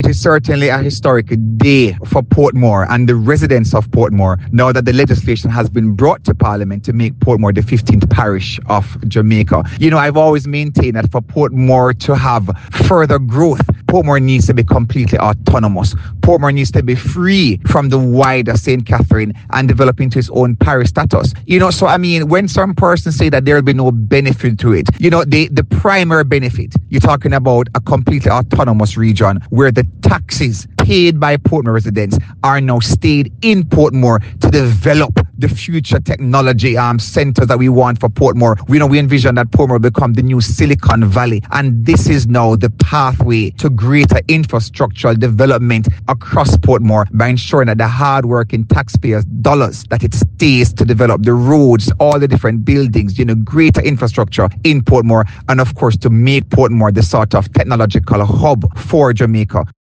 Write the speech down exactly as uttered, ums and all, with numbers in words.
It is certainly a historic day for Portmore and the residents of Portmore now that the legislation has been brought to Parliament to make Portmore the fifteenth parish of Jamaica. You know, I've always maintained that for Portmore to have further growth, Portmore needs to be completely autonomous. Portmore needs to be free from the wider Saint Catherine and develop into its own parish status. You know, so I mean, when some persons say that there will be no benefit to it, you know, the, the primary benefit, you're talking about a completely autonomous region where the taxes paid by Portmore residents are now stayed in Portmore to develop the future technology um, centers that we want for Portmore. We know we envision that Portmore will become the new Silicon Valley, and this is now the pathway to greater infrastructural development across Portmore by ensuring that the hard-working taxpayers' dollars that it stays to develop the roads, all the different buildings, you know, greater infrastructure in Portmore, and of course to make Portmore the sort of technological hub for Jamaica.